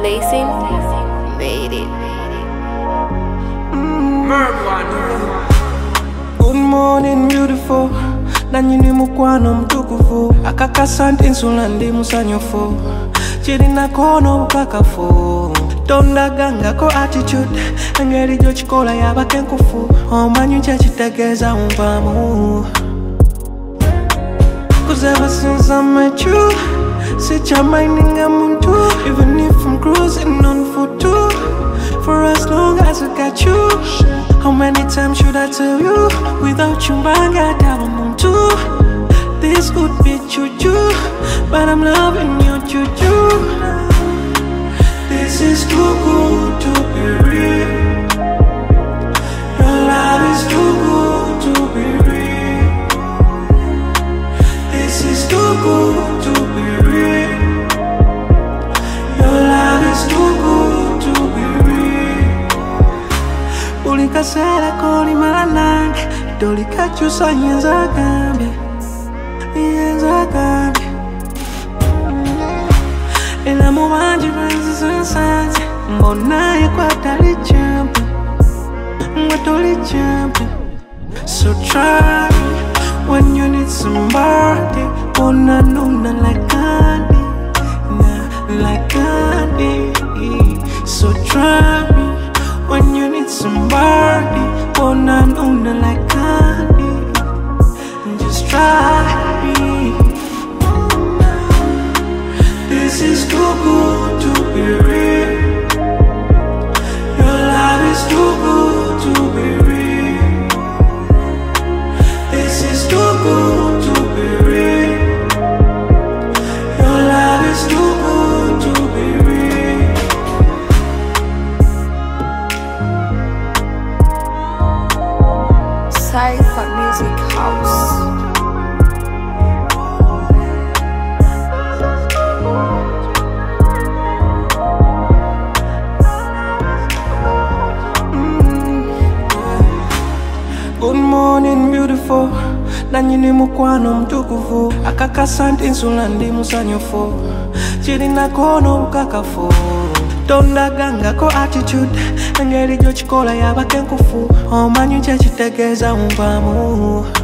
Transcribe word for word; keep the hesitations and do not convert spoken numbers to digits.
Blazing made it. Good morning, beautiful. Nanyi ni mukwano mtukufu. Akakasante nsula ndi musanyufu. Chiri na kono ukakafu. Tonda ganga ko attitude. Engeri jo chikola yabake nkufu. Omanyu nche chitegeza umvamu. Cause ever since I met you, sit your minding a muntu. Even if I'm cruising on foot too, for as long as I got you. How many times should I tell you? Without you, banga down too. This could be juju, but I'm loving your juju. This is too good to be real. Your love is too good to be real. This is too good to be real. Your love is too good to be real. Ulika sera koni malanang, dolika chusa yenza gambe, yenza gambe. Ela muwanji ranzi zansanze, mbona yekwa tali champi, mwatoli champi. So try me when you need somebody. Ona nuna like candy, nah, like candy. So try me when you need somebody. Ona nuna like candy. Just try me. This is too good to be real. Your love is too good to be real. This is too good to be real. Your love is too good to be real. Cypher Music House. Good morning, beautiful. Nanyi ni mukwano mtukufu. Akakasante nsula ndi musanyufu. Chiri na kono ukakafu. Tonda ganga ko attitude. Engeri jo chikola yabake nkufu. Omanyu nche chitegeza umvamu.